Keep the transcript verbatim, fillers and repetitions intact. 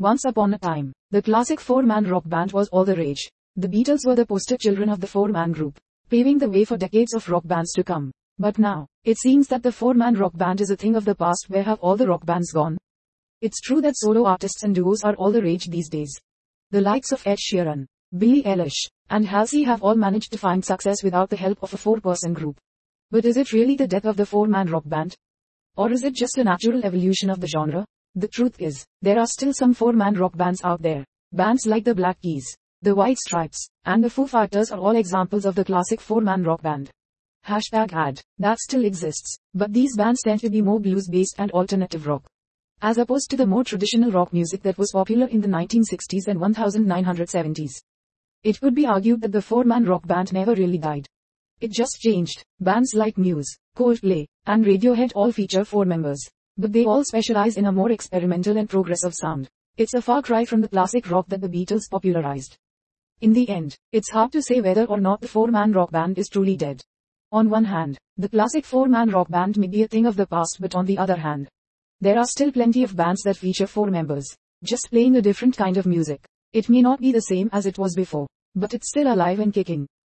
Once upon a time, the classic four-man rock band was all the rage. The Beatles were the poster children of the four-man group, paving the way for decades of rock bands to come. But now, it seems that the four-man rock band is a thing of the past. Where have all the rock bands gone? It's true that solo artists and duos are all the rage these days. The likes of Ed Sheeran, Billie Eilish, and Halsey have all managed to find success without the help of a four-person group. But is it really the death of the four-man rock band? Or is it just a natural evolution of the genre? The truth is, there are still some four-man rock bands out there. Bands like the Black Keys, the White Stripes, and the Foo Fighters are all examples of the classic four-man rock band. Hashtag ad. That still exists, but these bands tend to be more blues-based and alternative rock, as opposed to the more traditional rock music that was popular in the nineteen sixties and nineteen seventies. It could be argued that the four-man rock band never really died. It just changed. Bands like Muse, Coldplay, and Radiohead all feature four members, but they all specialize in a more experimental and progressive sound. It's a far cry from the classic rock that the Beatles popularized. In the end, it's hard to say whether or not the four-man rock band is truly dead. On one hand, the classic four-man rock band may be a thing of the past, but on the other hand, there are still plenty of bands that feature four members, just playing a different kind of music. It may not be the same as it was before, but it's still alive and kicking.